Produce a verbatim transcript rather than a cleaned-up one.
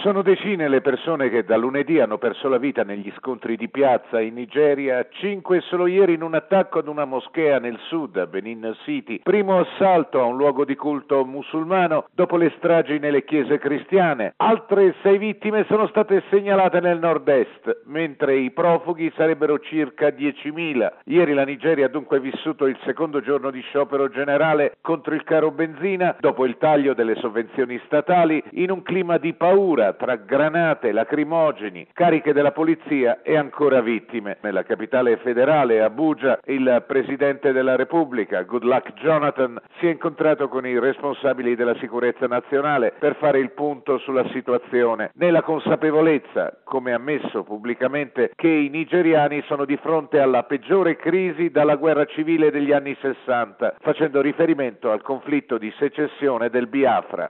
Sono decine le persone che da lunedì hanno perso la vita negli scontri di piazza in Nigeria, cinque solo ieri in un attacco ad una moschea nel sud, a Benin City, primo assalto a un luogo di culto musulmano dopo le stragi nelle chiese cristiane. Altre sei vittime sono state segnalate nel nord-est, mentre i profughi sarebbero circa diecimila. Ieri la Nigeria ha dunque vissuto il secondo giorno di sciopero generale contro il caro benzina, dopo il taglio delle sovvenzioni statali, in un clima di paura tra granate, lacrimogeni, cariche della polizia e ancora vittime. Nella capitale federale, Abuja, il presidente della Repubblica, Goodluck Jonathan, si è incontrato con i responsabili della sicurezza nazionale per fare il punto sulla situazione, nella consapevolezza, come ammesso pubblicamente, che i nigeriani sono di fronte alla peggiore crisi dalla guerra civile degli anni sessanta, facendo riferimento al conflitto di secessione del Biafra.